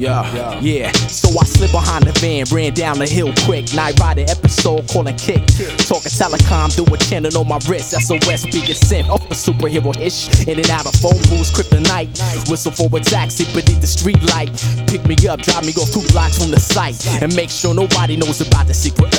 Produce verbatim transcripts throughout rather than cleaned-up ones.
Yeah, yeah. So I slid behind the van, ran down the hill quick. Night rider episode, calling kick. Talking telecom through a channel on my wrist. S O S being sent off a superhero-ish. In and out of phone booths, kryptonite. Whistle for a taxi beneath the street light. Pick me up, drive me go two blocks from the site. And make sure nobody knows about the secret.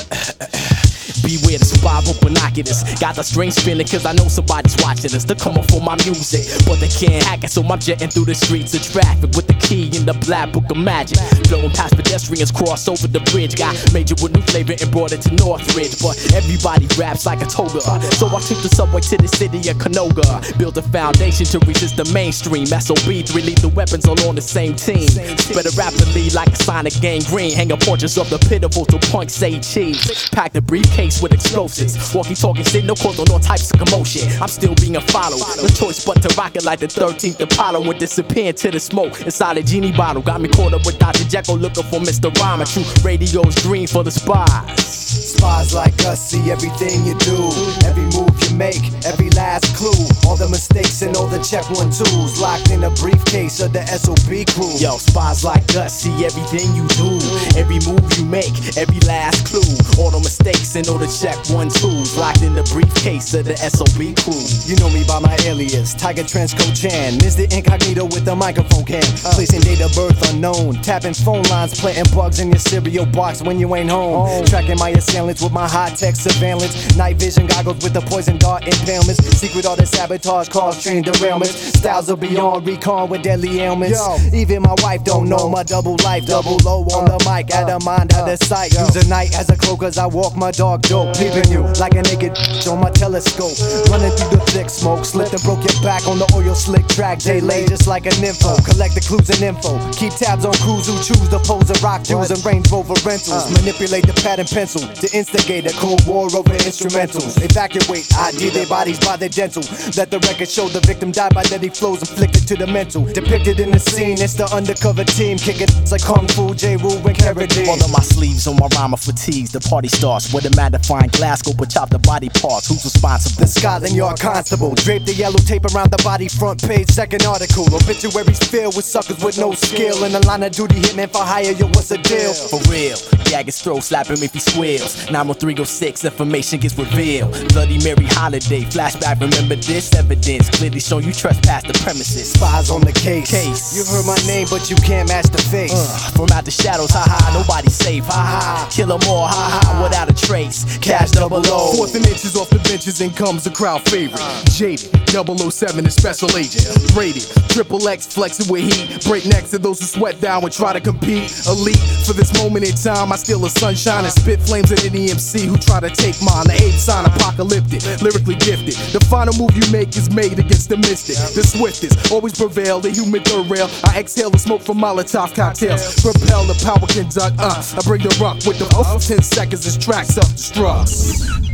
Beware the survival binoculars. Got the string spinning cause I know somebody's watching us. They're coming for my music, but they can't hack it. So I'm jetting through the streets of traffic with the key in the black book of magic. Flowing past pedestrians, cross over the bridge. Got major with new flavor and brought it to Northridge. But everybody raps like a toga. So I took the subway to the city of Canoga. Build a foundation to resist the mainstream. S O B, three lethal weapons all on the same team. Spread it rapidly like a sonic gangrene. Hanging portraits of the pitiful to punk say cheese. Pack the briefcase with explosives. Walkie talking shit, no cause on all types of commotion. I'm still being followed. No choice but to rock it like the thirteenth Apollo and disappear into the smoke inside a genie bottle. Got me caught up with Doctor Jekyll looking for Mister Rhyme. True radio's green for the spies. Spies like us see everything you do, every move you make, every last clue, all the mistakes and all the check one twos locked in a briefcase of the S O B crew. Yo, spies like us see everything you do, every move you make, every last clue, all the mistakes and all the check one twos locked in the briefcase of the S O B crew. You know me by my alias, Tiger Transco Chan, Mister Incognito with the microphone can, placing date of birth unknown, tapping phone lines, planting bugs in your cereal box when you ain't home, tracking my assailants with my high-tech surveillance, night vision goggles with the poison dart impalements, secret art of sabotage, cause train derailments, styles are beyond recon with deadly ailments. Even my wife don't know my double life, double low on the mic, out of mind, out of sight. Use the night as a cloak as I walk my dog dope, peeping you like a naked on my telescope, running through the thick smoke, slipped and broke your back on the oil slick track, day late just like an info, collect the clues and info, keep tabs on crews who choose to pose a rock Jews and Range Rover rentals, manipulate the pad and pencil to instigate a cold war over instrumentals, evacuate, I D their bodies by their dental, let the record show the victim died by deadly flows inflicted to the mental, depicted in the scene, it's the undercover team, kicking it's like Kung Fu, J-Rule and Carradine. All of my sleeves on my rhyme of fatigues, the party starts with a magnifying glass scope and chop the body parts, who's responsible? The Scotland Yard Constable, drape the yellow tape around the body, front page, second article, obituaries filled with suckers with no skill, in the line of duty, hitman for hire, yo what's the deal? For real, gag his throat, slap him if he squeals, nine one three oh six, information gets revealed, Bloody Mary holiday, flashback, remember this evidence, clearly showing you trespass the premises. Spies on the case. Case. You heard my name but you can't match the face. Uh, from out the shadows, haha, nobody's safe, haha, kill them all, haha, without a trace, cash double O. Fourth and inches off the benches, in comes the crowd favorite. Jaded, double oh seven is special agent. Braided, triple X flexing with heat. Break necks to those who sweat down and try to compete. Elite, for this moment in time, I steal a sunshine and spit flames at any M C who try to take mine. The eighth sign, apocalyptic, lyrically gifted. The final move you make is made against the mystic. The swiftest, always prevail, the human third rail. I exhale the smoke from Molotov cocktails. Propel the power conduct, uh, I bring the rock with the oh, ten seconds, this track self-destructs.